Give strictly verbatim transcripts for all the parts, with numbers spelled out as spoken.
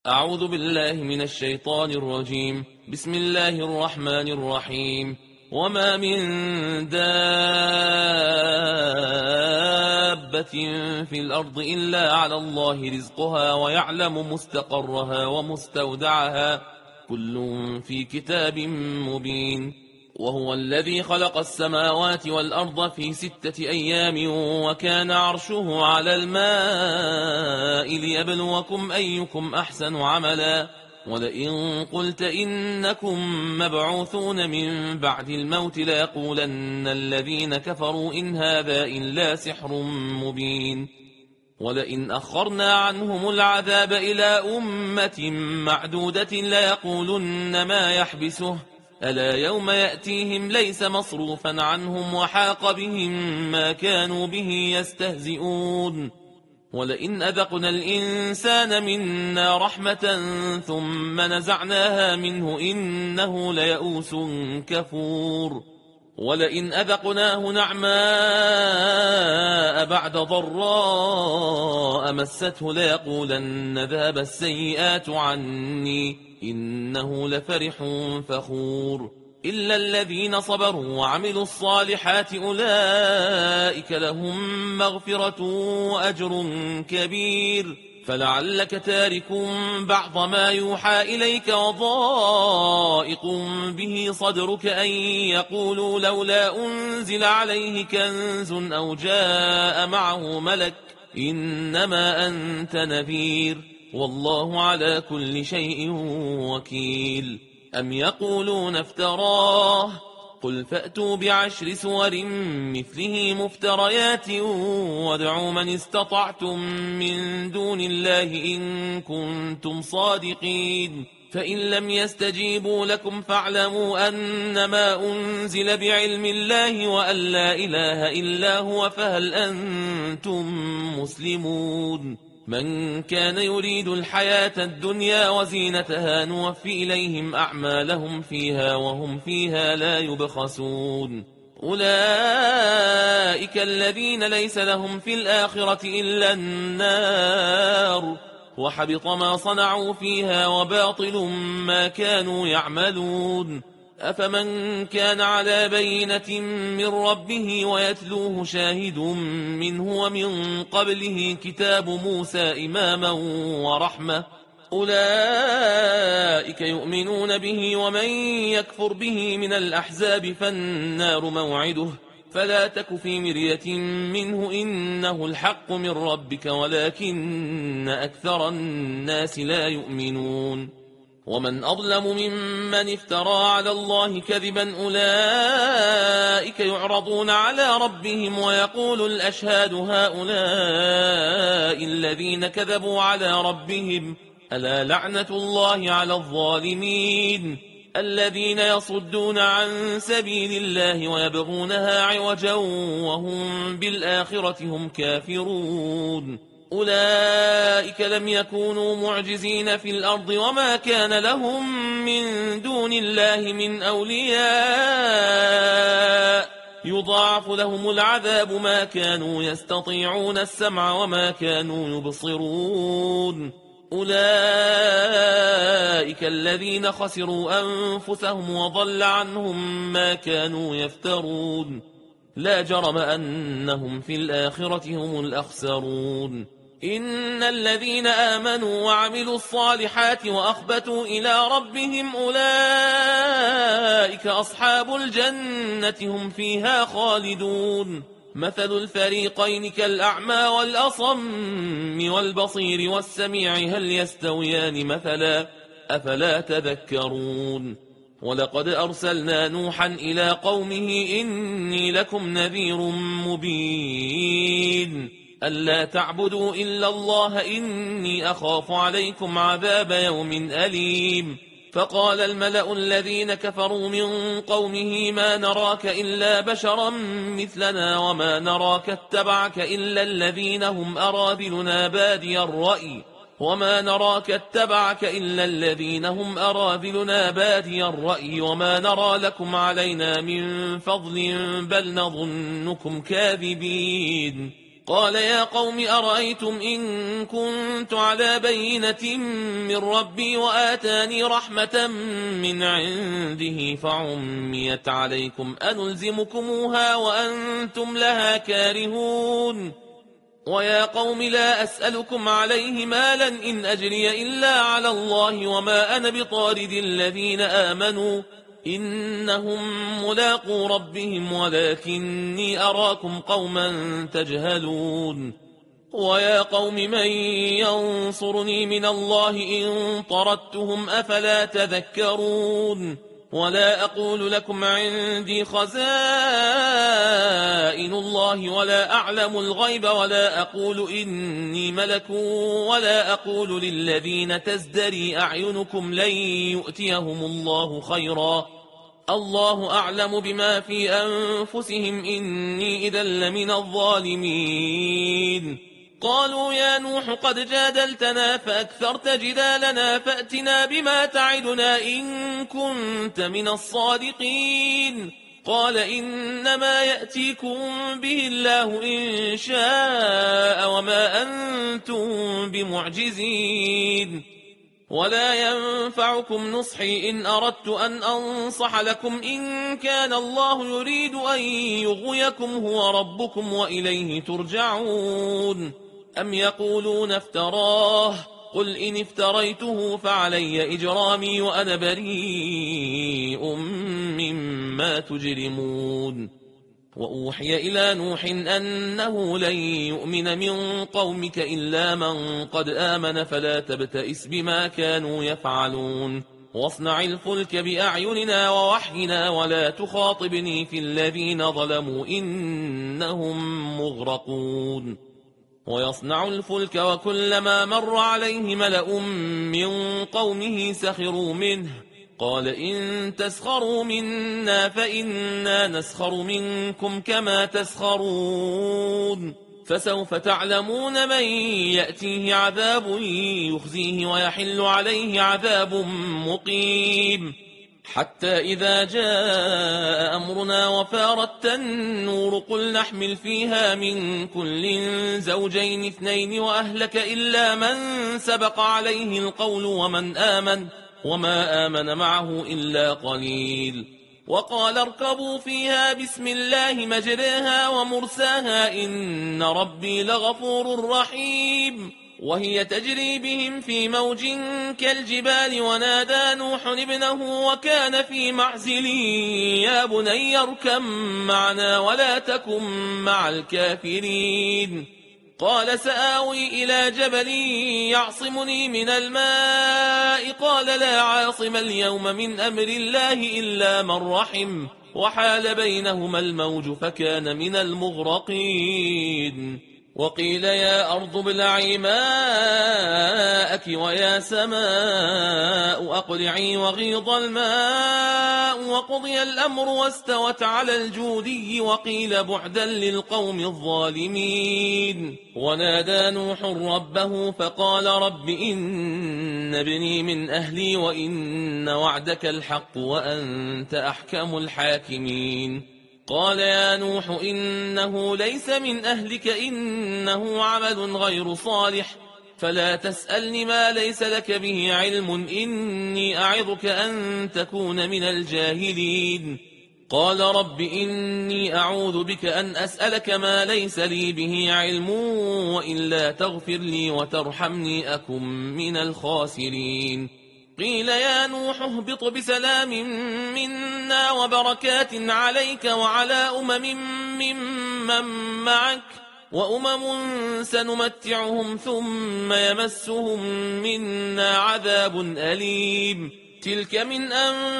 أعوذ بالله من الشيطان الرجيم. بسم الله الرحمن الرحيم. وما من دابة في الأرض إلا على الله رزقها ويعلم مستقرها ومستودعها كل في كتاب مبين. وهو الذي خلق السماوات والأرض في ستة أيام وكان عرشه على الماء ليبلوكم أيكم أحسن عملا. ولئن قلت إنكم مبعوثون من بعد الموت ليقولن الذين كفروا إن هذا إلا سحر مبين. ولئن أخرنا عنهم العذاب إلى أمة معدودة ليقولن ما يحبسه ألا يوم يأتيهم ليس مصروفا عنهم وحاق بهم ما كانوا به يستهزئون. ولئن أذقنا الإنسان منا رحمة ثم نزعناها منه إنه ليئوس كفور. ولئن أذقناه نعماء بعد ضراء مسته ليقولن ذهب السيئات عني إنه لفرح فخور. إلا الذين صبروا وعملوا الصالحات أولئك لهم مغفرة وأجر كبير. فلعلك تارك بعض ما يوحى إليك وضائق به صدرك أن يقولوا لولا أنزل عليه كنز أو جاء معه ملك إنما أنت نذير والله على كل شيء وكيل. أم يقولون افتراه قل فأتوا بعشر سور مثله مفتريات وادعوا من استطعتم من دون الله إن كنتم صادقين. فإن لم يستجيبوا لكم فاعلموا أنما أنزل بعلم الله وأن لا إله إلا هو فهل أنتم مسلمون. من كان يريد الحياة الدنيا وزينتها نوفي إليهم أعمالهم فيها وهم فيها لا يبخسون. أولئك الذين ليس لهم في الآخرة إلا النار وحبط ما صنعوا فيها وباطل ما كانوا يعملون. أفمن كان على بينة من ربه ويتلوه شاهد منه ومن قبله كتاب موسى إماما ورحمة أولئك يؤمنون به ومن يكفر به من الأحزاب فالنار موعده فلا تك في مرية منه إنه الحق من ربك ولكن أكثر الناس لا يؤمنون. ومن أظلم ممن افترى على الله كذبا أولئك يعرضون على ربهم ويقول الأشهاد هؤلاء الذين كذبوا على ربهم ألا لعنة الله على الظالمين الذين يصدون عن سبيل الله ويبغونها عوجا وهم بالآخرة هم كافرون. أولئك لم يكونوا معجزين في الأرض وما كان لهم من دون الله من أولياء يضاعف لهم العذاب ما كانوا يستطيعون السمع وما كانوا يبصرون. أولئك الذين خسروا أنفسهم وضل عنهم ما كانوا يفترون. لا جرم أنهم في الآخرة هم الأخسرون. إن الذين آمنوا وعملوا الصالحات وأخبتوا إلى ربهم أولئك أصحاب الجنة هم فيها خالدون. مثل الفريقين كالأعمى والأصم والبصير والسميع هل يستويان مثلا أفلا تذكرون. ولقد أرسلنا نوحا إلى قومه إني لكم نذير مبين ألا تعبدوا إلا الله إني أخاف عليكم عذاب يوم أليم. فقال الملأ الذين كفروا من قومه ما نراك إلا بشرا مثلنا وما نراك اتبعك إلا الذين هم أراذلنا بادي الرأي وما نراك اتبعك إلا الذين هم أراذلنا بادي الرأي وما نرى لكم علينا من فضل بل نظنكم كاذبين. قال يا قوم أرأيتم إن كنت على بينة من ربي وآتاني رحمة من عنده فعميت عليكم أنلزمكموها وأنتم لها كارهون ويا قوم لا أسألكم عليه مالا إن أجري إلا على الله وما أنا بطارد الذين آمنوا إنهم ملاقو ربهم ولكني أراكم قوما تجهلون ويا قوم من ينصرني من الله إن طردتهم أفلا تذكرون ولا أقول لكم عندي خزائن الله ولا أعلم الغيب ولا أقول إني ملك ولا أقول للذين تزدري أعينكم لن يؤتيهم الله خيرا الله أعلم بما في أنفسهم إني إذا لمن الظالمين قالوا يا نوح قد جادلتنا فأكثرت جدالنا فأتنا بما تعدنا إن كنت من الصادقين قال إنما يأتيكم به الله إن شاء وما أنتم بمعجزين ولا ينفعكم نصحي إن أردت أن أنصح لكم إن كان الله يريد أن يغويكم هو ربكم وإليه ترجعون أم يقولون افتراه قل إن افتريته فعلي إجرامي وأنا بريء مما تجرمون وأوحي إلى نوح أنه لن يؤمن من قومك إلا من قد آمن فلا تبتئس بما كانوا يفعلون واصنع الفلك بأعيننا ووحينا ولا تخاطبني في الذين ظلموا إنهم مغرقون ويصنع الفلك وكلما مر عليه ملأ من قومه سخروا منه قال إن تسخروا منا فإنا نسخر منكم كما تسخرون فسوف تعلمون من يأتيه عذاب يخزيه ويحل عليه عذاب مقيم حتى إذا جاء أمرنا وفارت النور قل نحمل فيها من كل زوجين اثنين وأهلك إلا من سبق عليه القول ومن آمن وما آمن معه إلا قليل وقال اركبوا فيها بسم الله مجريها ومرساها إن ربي لغفور رحيم وهي تجري بهم في موج كالجبال ونادى نوح ابنه وكان في معزل يا بني اركب معنا ولا تكن مع الكافرين قال سآوي إلى جبل يعصمني من الماء قال لا عاصم اليوم من أمر الله إلا من رحم وحال بينهما الموج فكان من المغرقين وقيل يا أرض ابلعي ماءك ويا سماء أقلعي وغيض الماء وقضي الأمر واستوت على الجودي وقيل بعدا للقوم الظالمين ونادى نوح ربه فقال رب إن ابني من أهلي وإن وعدك الحق وأنت أحكم الحاكمين قال يا نوح إنه ليس من أهلك إنه عمل غير صالح فلا تسألني ما ليس لك به علم إني أعظك أن تكون من الجاهلين قال رب إني أعوذ بك أن أسألك ما ليس لي به علم وإلا تغفر لي وترحمني أكن من الخاسرين قيل يا نوح اهبط بسلام منا وبركات عليك وعلى أمم ممن معك وأمم سنمتعهم ثم يمسهم منا عذاب أليم تلك من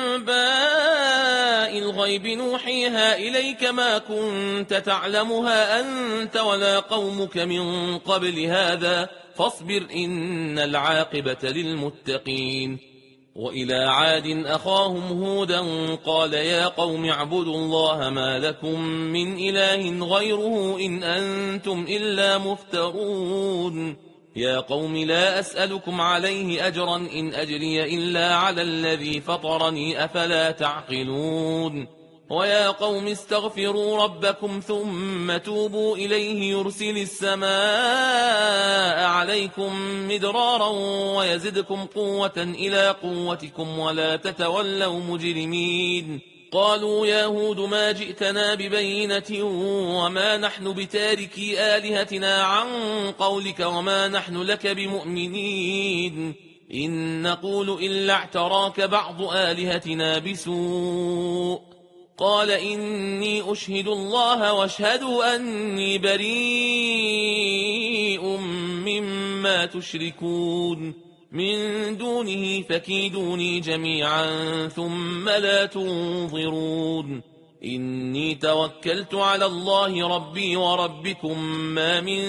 أنباء الغيب نوحيها إليك ما كنت تعلمها أنت ولا قومك من قبل هذا فاصبر إن العاقبة للمتقين وإلى عاد أخاهم هودا قال يا قوم اعبدوا الله ما لكم من إله غيره إن أنتم إلا مفترون يا قوم لا أسألكم عليه أجرا إن أجري إلا على الذي فطرني أفلا تعقلون ويا قوم استغفروا ربكم ثم توبوا إليه يرسل السماء عليكم مدرارا ويزدكم قوة إلى قوتكم ولا تتولوا مجرمين. قالوا يا هود ما جئتنا ببينة وما نحن بتاركي آلهتنا عن قولك وما نحن لك بمؤمنين إن نقول إلا اعتراك بعض آلهتنا بسوء. قال إني أشهد الله واشهدوا أني بريء مما تشركون من دونه فكيدوني جميعا ثم لا تنظرون. إني توكلت على الله ربي وربكم ما من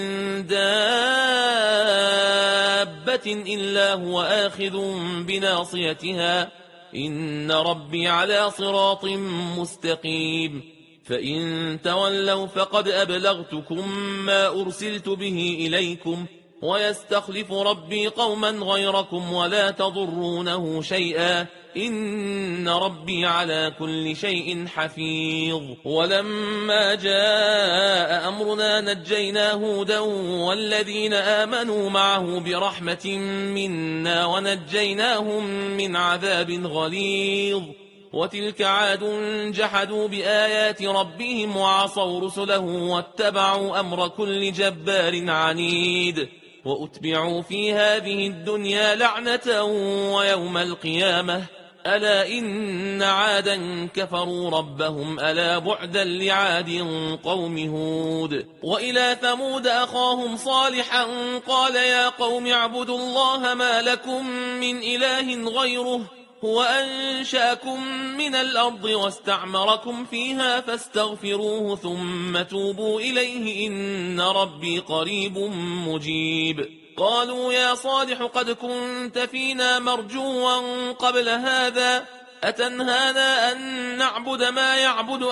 دابة إلا هو آخذ بناصيتها إن ربي على صراط مستقيم. فإن تولوا فقد أبلغتكم ما أرسلت به إليكم ويستخلف ربي قوما غيركم ولا تضرونه شيئا إن ربي على كل شيء حفيظ. ولما جاء أمرنا نجينا هودا والذين آمنوا معه برحمة منا ونجيناهم من عذاب غليظ. وتلك عاد جحدوا بآيات ربهم وعصوا رسله واتبعوا أمر كل جبار عنيد. وأتبعوا في هذه الدنيا لعنة ويوم القيامة ألا إن عادا كفروا ربهم ألا بعدا لعاد قوم هود. وإلى ثمود أخاهم صالحا قال يا قوم اعبدوا الله ما لكم من إله غيره هو أنشأكم من الأرض واستعمركم فيها فاستغفروه ثم توبوا إليه إن ربي قريب مجيب. قالوا يا صالح قد كنت فينا مرجوا قبل هذا أتنهانا أن نعبد ما يعبد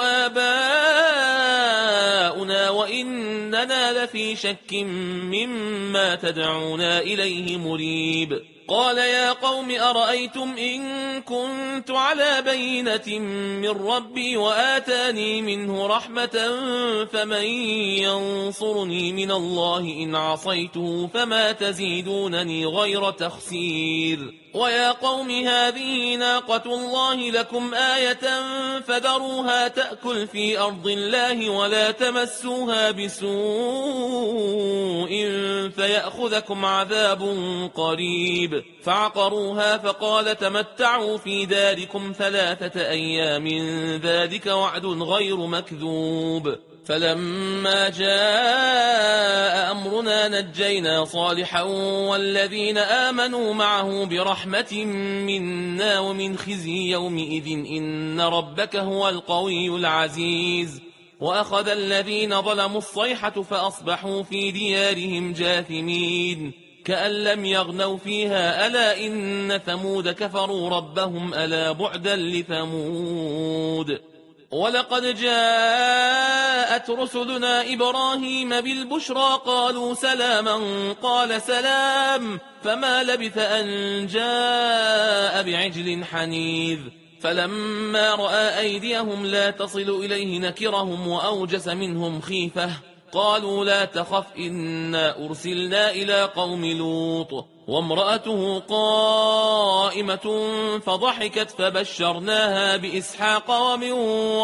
آباؤنا وإننا لفي شك مما تدعونا إليه مريب. قال يا قوم أرأيتم إن كنت على بينة من ربي وآتاني منه رحمة فمن ينصرني من الله إن عصيته فما تزيدونني غير تخسير. ويا قوم هذه ناقة الله لكم آية فذروها تأكل في أرض الله ولا تمسوها بسوء فيأخذكم عذاب قريب. فعقروها فقال تمتعوا في داركم ثلاثة أيام ذلك وعد غير مكذوب. فلما جاء أمرنا نجينا صالحا والذين آمنوا معه برحمة منا ومن خزي يومئذ إن ربك هو القوي العزيز. وأخذ الذين ظلموا الصيحة فأصبحوا في ديارهم جاثمين كأن لم يغنوا فيها ألا إن ثمود كفروا ربهم ألا بعدا لثمود. ولقد جاءت رسلنا إبراهيم بالبشرى قالوا سلاما قال سلام فما لبث أن جاء بعجل حنيذ. فلما رأى أيديهم لا تصل إليه نكرهم وأوجس منهم خيفة قالوا لا تخف إنا أرسلنا إلى قوم لوط وامرأته قائمة فضحكت فبشرناها بإسحاق ومن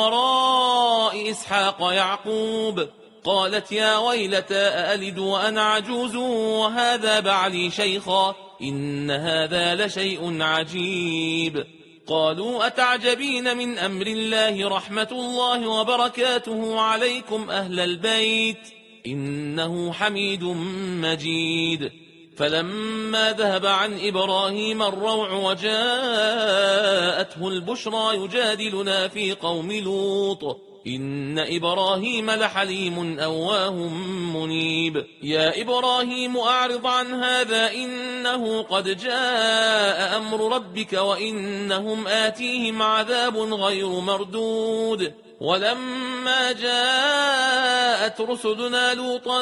وراء إسحاق يعقوب. قالت يا ويلتى أألد وأنا عجوز وهذا بعلي شيخا إن هذا لشيء عجيب. قالوا أتعجبين من أمر الله رحمة الله وبركاته عليكم أهل البيت إنه حميد مجيد. فلما ذهب عن إبراهيم الروع وجاءته البشرى يجادلنا في قوم لوط إن إبراهيم لحليم أواه منيب. يا إبراهيم أعرض عن هذا إنه قد جاء أمر ربك وإنهم آتيهم عذاب غير مردود. ولما جاءت رسلنا لوطا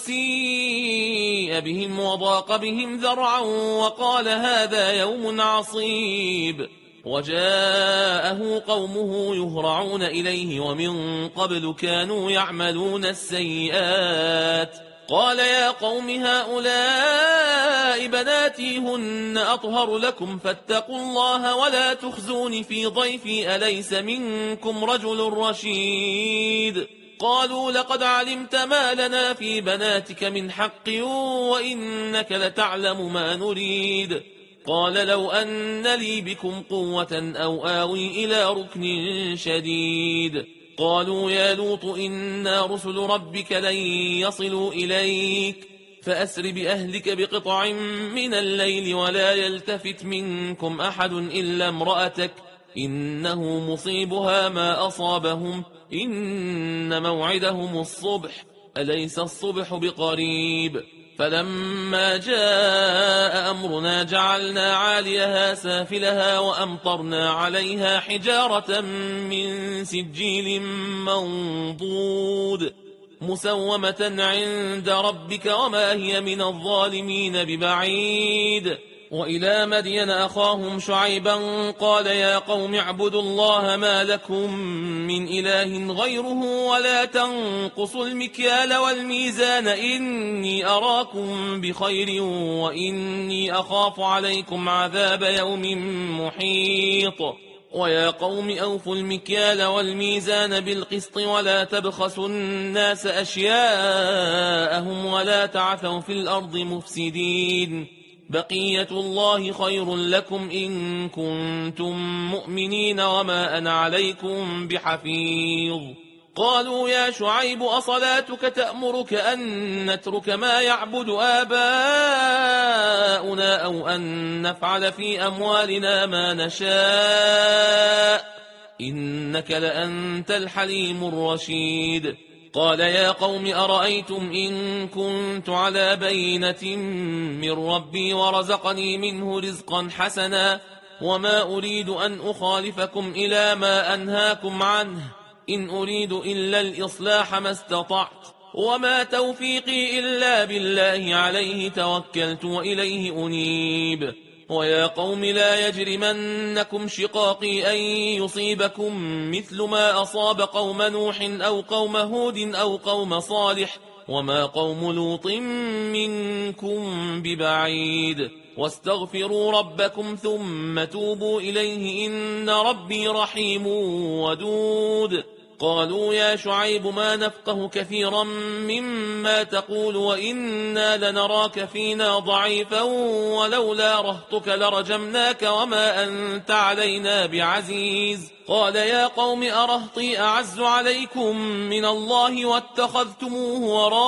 سيء بهم وضاق بهم ذرعا وقال هذا يوم عصيب. وجاءه قومه يهرعون إليه ومن قبل كانوا يعملون السيئات قال يا قوم هؤلاء بناتي هن أطهر لكم فاتقوا الله ولا تخزون في ضيفي أليس منكم رجل رشيد قالوا لقد علمت ما لنا في بناتك من حق وإنك لتعلم ما نريد قال لو أن لي بكم قوة أو آوي إلى ركن شديد قالوا يا لوط إنا رسل ربك لن يصلوا إليك فأسر بأهلك بقطع من الليل ولا يلتفت منكم أحد إلا امرأتك إنه مصيبها ما أصابهم إن موعدهم الصبح أليس الصبح بقريب فلما جاء أمرنا جعلنا عاليها سافلها وأمطرنا عليها حجارة من سجيل منضود مسومة عند ربك وما هي من الظالمين ببعيد وإلى مدين أخاهم شعيبا قال يا قوم اعبدوا الله ما لكم من إله غيره ولا تنقصوا المكيال والميزان إني أراكم بخير وإني أخاف عليكم عذاب يوم محيط ويا قوم أوفوا المكيال والميزان بالقسط ولا تبخسوا الناس أشياءهم ولا تعثوا في الأرض مفسدين بقية الله خير لكم إن كنتم مؤمنين وما أنا عليكم بحفيظ قالوا يا شعيب أصلاتك تأمرك أن نترك ما يعبد آباؤنا أو أن نفعل في أموالنا ما نشاء إنك لأنت الحليم الرشيد قال يا قوم أرأيتم إن كنت على بينة من ربي ورزقني منه رزقا حسنا وما أريد أن أخالفكم إلى ما أنهاكم عنه إن أريد إلا الإصلاح ما استطعت وما توفيقي إلا بالله عليه توكلت وإليه أنيب ويا قوم لا يجرمنكم شقاقي أن يصيبكم مثل ما أصاب قوم نوح أو قوم هود أو قوم صالح وما قوم لوط منكم ببعيد واستغفروا ربكم ثم توبوا إليه إن ربي رحيم ودود قالوا يا شعيب ما نفقه كثيرا مما تقول وإنا لنراك فينا ضعيفا ولولا رهطك لرجمناك وما أنت علينا بعزيز قال يا قوم أرهطي أعز عليكم من الله واتخذتموه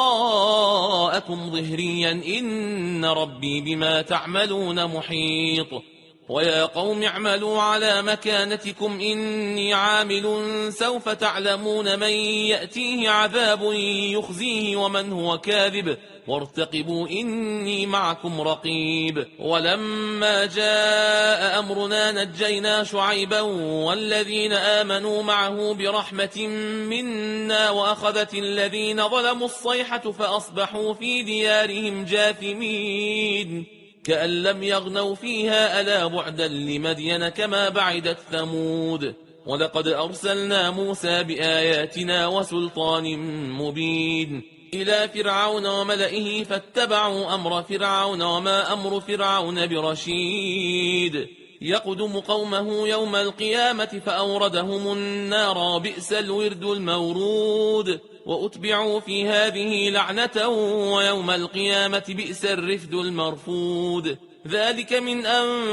وراءكم ظهريا إن ربي بما تعملون محيط ويا قوم اعملوا على مكانتكم إني عامل سوف تعلمون من يأتيه عذاب يخزيه ومن هو كاذب وارتقبوا إني معكم رقيب ولما جاء أمرنا نجينا شعيبا والذين آمنوا معه برحمة منا وأخذت الذين ظلموا الصيحة فأصبحوا في ديارهم جاثمين كأن لم يغنوا فيها ألا بعدا لمدين كما بعدت ثمود ولقد أرسلنا موسى بآياتنا وسلطان مبين إلى فرعون وملئه فاتبعوا أمر فرعون وما أمر فرعون برشيد يقدم قومه يوم القيامة فأوردهم النار بئس الورد المورود وأتبعوا في هذه لعنة ويوم القيامة بئس الرفد المرفود ذلك من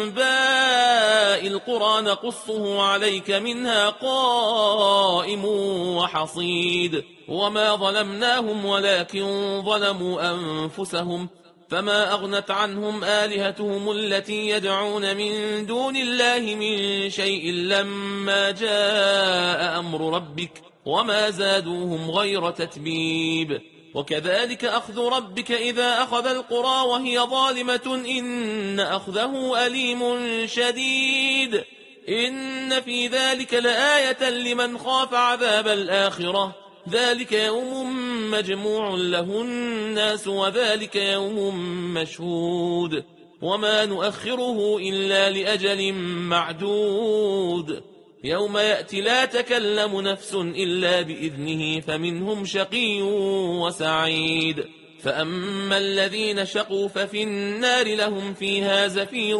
أنباء القرى نقصه عليك منها قائم وحصيد وما ظلمناهم ولكن ظلموا أنفسهم فما أغنت عنهم آلهتهم التي يدعون من دون الله من شيء لما جاء أمر ربك وما زادوهم غير تتبيب وكذلك أخذ ربك إذا أخذ القرى وهي ظالمة إن أخذه أليم شديد إن في ذلك لآية لمن خاف عذاب الآخرة ذلك يوم مجموع له الناس وذلك يوم مشهود وما نؤخره إلا لأجل معدود يوم يأتي لا تكلم نفس إلا بإذنه فمنهم شقي وسعيد فأما الذين شقوا ففي النار لهم فيها زفير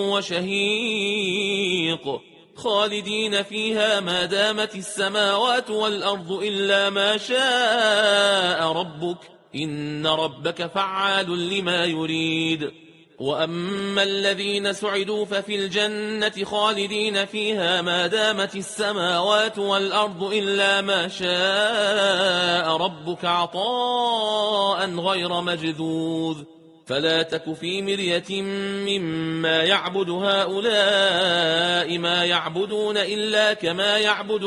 وشهيق خالدين فيها ما دامت السماوات والأرض إلا ما شاء ربك إن ربك فعال لما يريد وأما الذين سعدوا ففي الجنة خالدين فيها ما دامت السماوات والأرض إلا ما شاء ربك عطاء غير مجذوذ فلا تك في مرية مما يعبد هؤلاء ما يعبدون إلا كما يعبد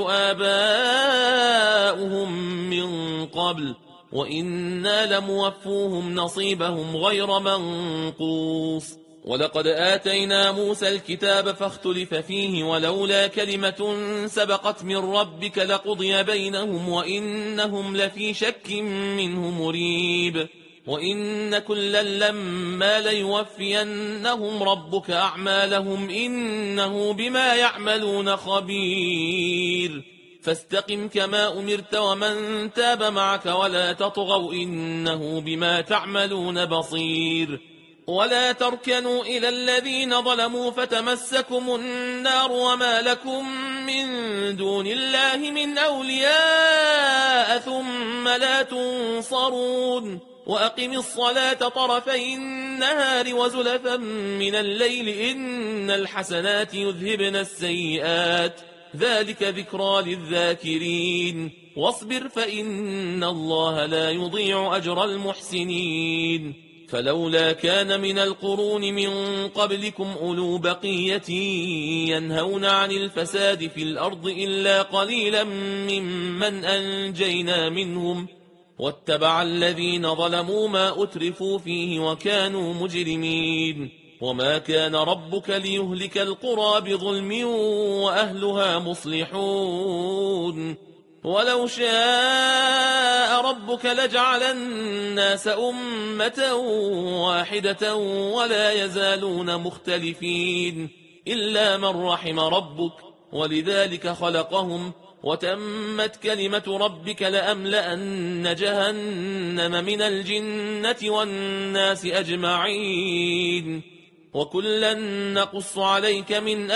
آباؤهم من قبل وإنا لموفوهم نصيبهم غير منقوص ولقد آتينا موسى الكتاب فاختلف فيه ولولا كلمة سبقت من ربك لقضي بينهم وإنهم لفي شك منه مريب وإن كلا لما ليوفينهم ربك أعمالهم إنه بما يعملون خبير فاستقم كما أمرت ومن تاب معك ولا تطغوا إنه بما تعملون بصير ولا تركنوا إلى الذين ظلموا فتمسكم النار وما لكم من دون الله من أولياء ثم لا تنصرون وأقم الصلاة طرفي النهار وزلفا من الليل إن الحسنات يذهبن السيئات ذلك ذكرى للذاكرين واصبر فإن الله لا يضيع أجر المحسنين فلولا كان من القرون من قبلكم أولو بقية ينهون عن الفساد في الأرض إلا قليلا ممن أنجينا منهم واتبع الذين ظلموا ما أترفوا فيه وكانوا مجرمين وما كان ربك ليهلك القرى بظلم وأهلها مصلحون ولو شاء ربك لجعل الناس أمة واحدة ولا يزالون مختلفين إلا من رحم ربك ولذلك خلقهم وتمت كلمة ربك لأملأن جهنم من الجنة والناس أجمعين وكلا نقص عليك من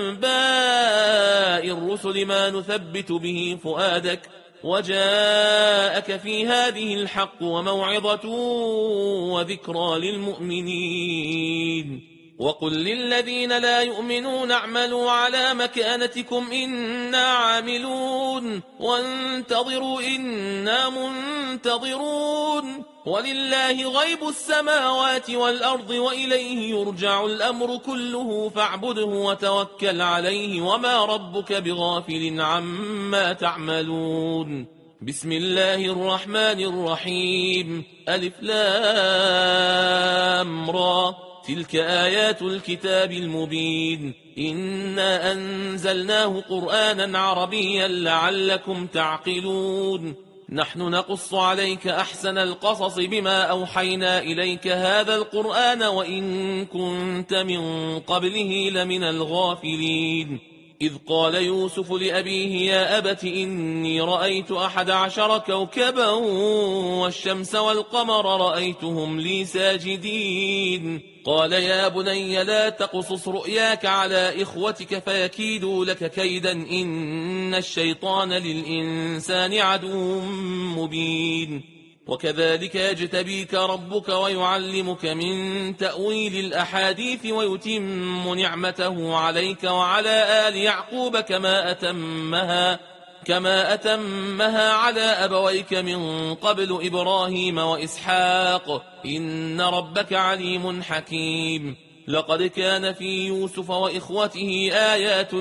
أنباء الرسل ما نثبت به فؤادك وجاءك في هذه الحق وموعظة وذكرى للمؤمنين وقل للذين لا يؤمنون اعملوا على مكانتكم إنا عاملون وانتظروا إنا منتظرون ولله غيب السماوات والأرض وإليه يرجع الأمر كله فاعبده وتوكل عليه وما ربك بغافل عما تعملون بسم الله الرحمن الرحيم ألف لام را تلك آيات الكتاب المبين إنا أنزلناه قرآنا عربيا لعلكم تعقلون نحن نقص عليك أحسن القصص بما أوحينا إليك هذا القرآن وإن كنت من قبله لمن الغافلين إذ قال يوسف لأبيه يا أبت إني رأيت أحد عشر كوكبا والشمس والقمر رأيتهم لي ساجدين قال يا بني لا تقصص رؤياك على إخوتك فيكيدوا لك كيدا إن الشيطان للإنسان عدو مبين وكذلك يجتبيك ربك ويعلمك من تأويل الأحاديث ويتم نعمته عليك وعلى آل يعقوب كما أتمها كما أتمها على أبويك من قبل إبراهيم وإسحاق إن ربك عليم حكيم لقد كان في يوسف وإخوته آيات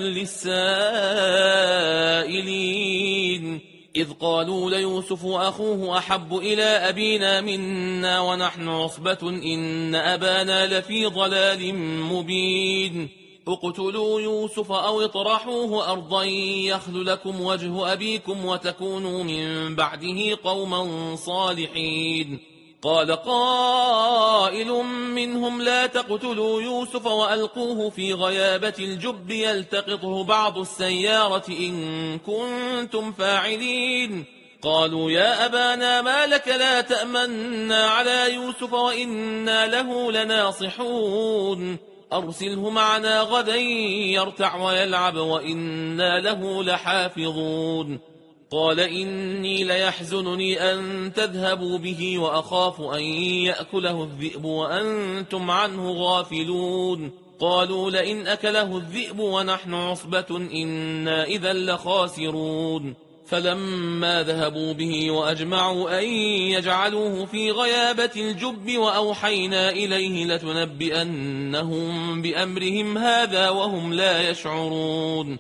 للسائلين إذ قالوا ليوسف أخوه أحب إلى أبينا منا ونحن عصبة إن أبانا لفي ضلال مبين اقتلوا يوسف أو اطرحوه أرضا يخل لكم وجه أبيكم وتكونوا من بعده قوما صالحين قال قائل منهم لا تقتلوا يوسف وألقوه في غيابة الجب يلتقطه بعض السيارة إن كنتم فاعلين. قالوا يا أبانا ما لك لا تأمنا على يوسف وإنا له لناصحون أرسله معنا غدا يرتع ويلعب وإنا له لحافظون. قال إني ليحزنني أن تذهبوا به وأخاف أن يأكله الذئب وأنتم عنه غافلون. قالوا لئن أكله الذئب ونحن عصبة إنا إذا لخاسرون. فلما ذهبوا به وأجمعوا أن يجعلوه في غيابة الجب وأوحينا إليه لتنبئنهم بأمرهم هذا وهم لا يشعرون.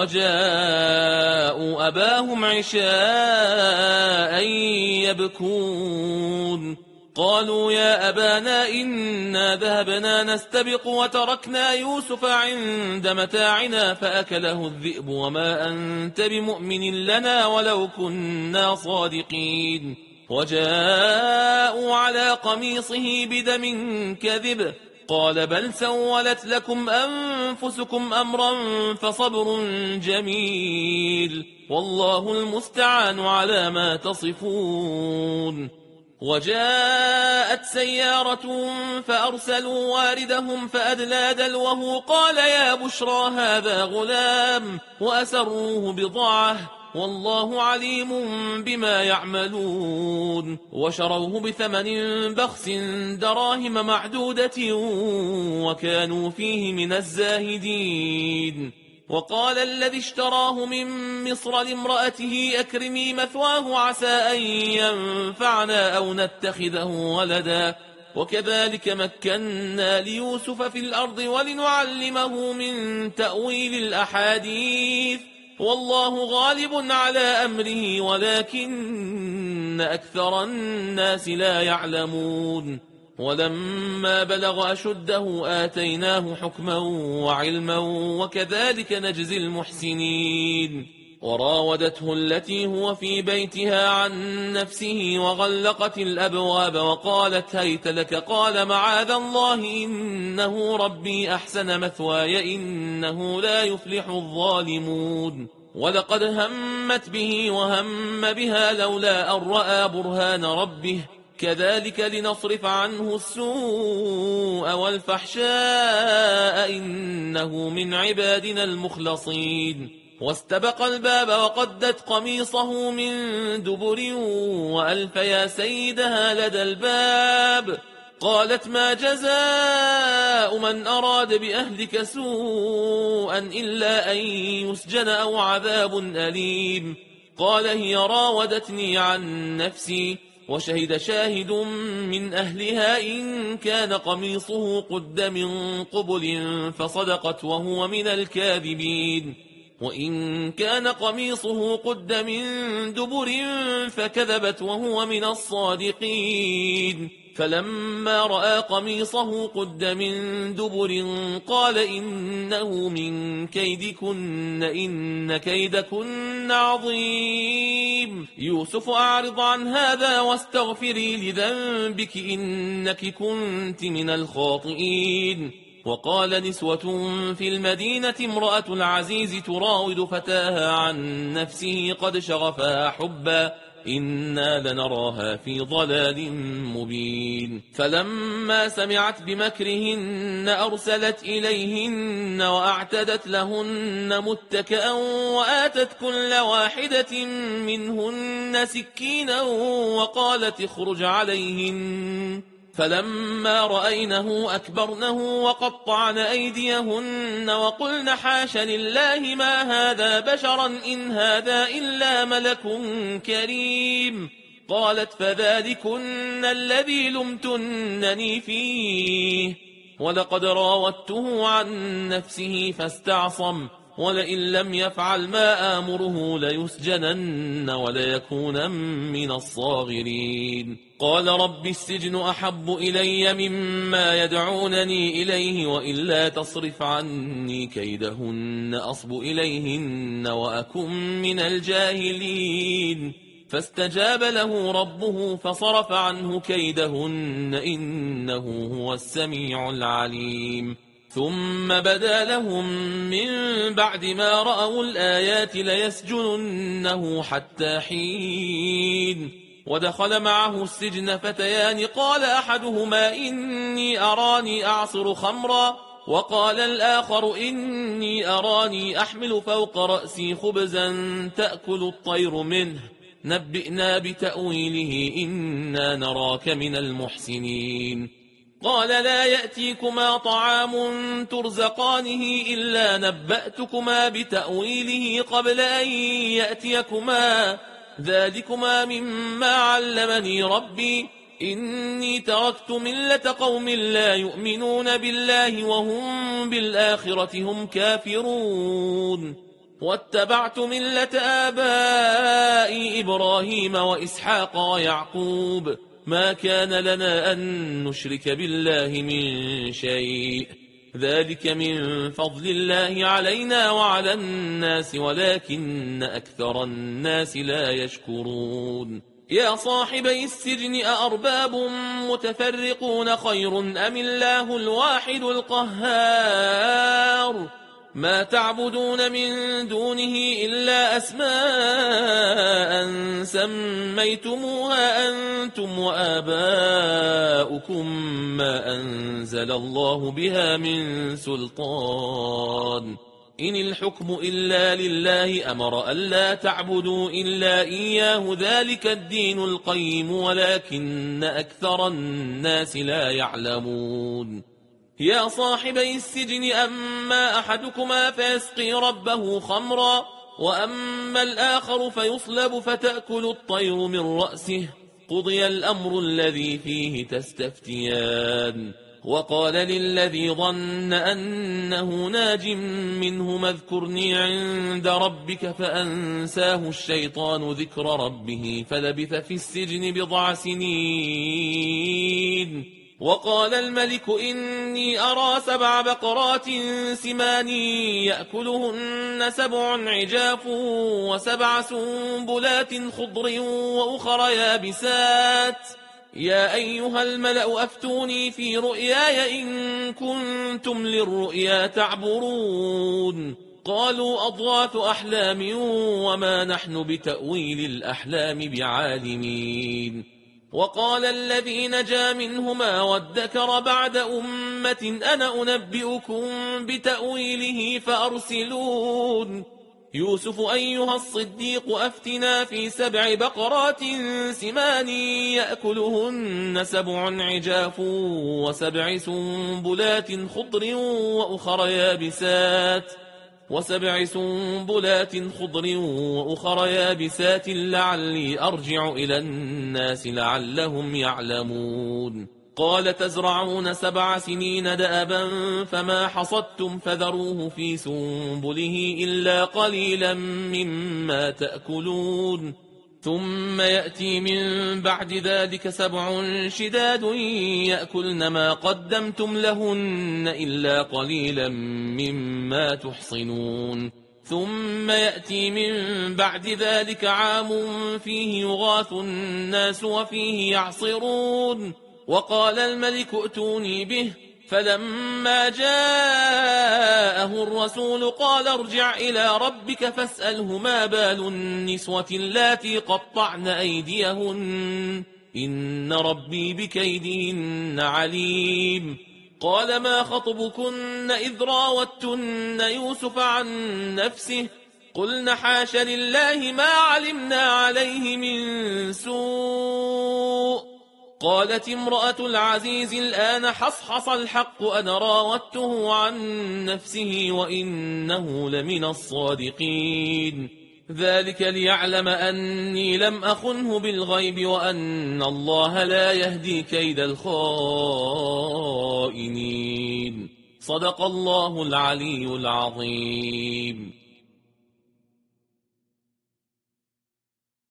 وجاءوا أباهم عشاء يبكون. قالوا يا أبانا إنا ذهبنا نستبق وتركنا يوسف عند متاعنا فأكله الذئب وما أنت بمؤمن لنا ولو كنا صادقين. وجاءوا على قميصه بدم كذب قال بل سولت لكم أنفسكم أمرا فصبر جميل والله المستعان على ما تصفون. وجاءت سيارة فأرسلوا واردهم فأدلى دلوه قال يا بشرى هذا غلام وأسروه بضاعة والله عليم بما يعملون. وشروه بثمن بخس دراهم معدودة وكانوا فيه من الزاهدين. وقال الذي اشتراه من مصر لامرأته أكرمي مثواه عسى أن ينفعنا أو نتخذه ولدا وكذلك مكنا ليوسف في الأرض ولنعلمه من تأويل الأحاديث والله غالب على أمره ولكن أكثر الناس لا يعلمون. ولما بلغ أشده آتيناه حكما وعلما وكذلك نجزي المحسنين. وراودته التي هو في بيتها عن نفسه وغلقت الأبواب وقالت هيت لك قال معاذ الله إنه ربي أحسن مثواي إنه لا يفلح الظالمون. ولقد همت به وهم بها لولا أن رأى برهان ربه كذلك لنصرف عنه السوء والفحشاء إنه من عبادنا المخلصين. واستبق الباب وقدت قميصه من دبر وألف يا سيدها لدى الباب قالت ما جزاء من أراد بأهلك سوءا إلا أن يسجن أو عذاب أليم. قال هي راودتني عن نفسي وشهد شاهد من أهلها إن كان قميصه قد من قبل فصدقت وهو من الكاذبين وإن كان قميصه قد من دبر فكذبت وهو من الصادقين. فلما رأى قميصه قد من دبر قال إنه من كيدكن إن كيدكن عظيم. يوسف أعرض عن هذا واستغفري لذنبك إنك كنت من الخاطئين. وقال نسوة في المدينة امرأة العزيز تراود فتاها عن نفسه قد شغفها حبا إنا لنراها في ضلال مبين. فلما سمعت بمكرهن أرسلت إليهن وأعتدت لهن متكئا وآتت كل واحدة منهن سكينا وقالت اخرج عليهن. فلما رأينه أكبرنه وقطعن أيديهن وقلن حاش لله ما هذا بشرا إن هذا إلا ملك كريم. قالت فذلكن الذي لمتنني فيه ولقد راودته عن نفسه فاستعصم ولئن لم يفعل ما آمره ليسجنن وليكون من الصاغرين. قال رب السجن أحب إلي مما يدعونني إليه وإلا تصرف عني كيدهن أصب إليهن وأكن من الجاهلين. فاستجاب له ربه فصرف عنه كيدهن إنه هو السميع العليم ثم بدا لهم من بعد ما رأوا الآيات ليسجننه حتى حين ودخل معه السجن فتيان قال أحدهما إني أراني أعصر خمرا وقال الآخر إني أراني أحمل فوق رأسي خبزا تأكل الطير منه نبئنا بتأويله إنا نراك من المحسنين قال لا يأتيكما طعام ترزقانه إلا نبأتكما بتأويله قبل أن يأتيكما ذلكما مما علمني ربي إني تركت ملة قوم لا يؤمنون بالله وهم بالآخرة هم كافرون واتبعت ملة آبائي إبراهيم وإسحاق ويعقوب ما كان لنا أن نشرك بالله من شيء ذلك من فضل الله علينا وعلى الناس ولكن أكثر الناس لا يشكرون يا صاحبي السجن أأرباب متفرقون خير أم الله الواحد القهار ما تعبدون من دونه إلا أسماء سميتموها أنتم وآباؤكم ما أنزل الله بها من سلطان إن الحكم إلا لله أمر ألا تعبدوا إلا إياه ذلك الدين القيم ولكن أكثر الناس لا يعلمون يا صاحبي السجن أما أحدكما فيسقي ربه خمرا وأما الآخر فيصلب فتأكل الطير من رأسه قضي الأمر الذي فيه تستفتيان وقال للذي ظن أنه ناج منه اذكرني عند ربك فأنساه الشيطان ذكر ربه فلبث في السجن بضع سنين وقال الملك إني أرى سبع بقرات سمان يأكلهن سبع عجاف وسبع سنبلات خضر وأخر يابسات يا أيها الملأ أفتوني في رؤياي إن كنتم للرؤيا تعبرون قالوا أضغاث أحلام وما نحن بتأويل الأحلام بعالمين وقال الذي نجا منهما وادكر بعد أمة أنا أنبئكم بتأويله فأرسلون يوسف أيها الصديق أفتنا في سبع بقرات سمان يأكلهن سبع عجاف وسبع سنبلات خضر وأخر يابسات وسبع سنبلات خضر وأخر يابسات لعلي أرجع إلى الناس لعلهم يعلمون قال تزرعون سبع سنين دأبا فما حصدتم فذروه في سنبله إلا قليلا مما تأكلون ثم يأتي من بعد ذلك سبع شداد يأكلن ما قدمتم لهن إلا قليلا مما تحصنون ثم يأتي من بعد ذلك عام فيه يغاث الناس وفيه يعصرون وقال الملك ائتوني به فلما جاءه الرسول قال ارجع إلى ربك فاسأله ما بال النسوة اللاتي قطعن أيديهن إن ربي بكيدهن عليم قال ما خطبكن إذ راوتن يوسف عن نفسه قلن حاش لله ما علمنا عليه من سوء قالت امرأة العزيز الآن حصحص الحق أنا راودته عن نفسه وإنه لمن الصادقين ذلك ليعلم أني لم أخنه بالغيب وأن الله لا يهدي كيد الخائنين صدق الله العلي العظيم.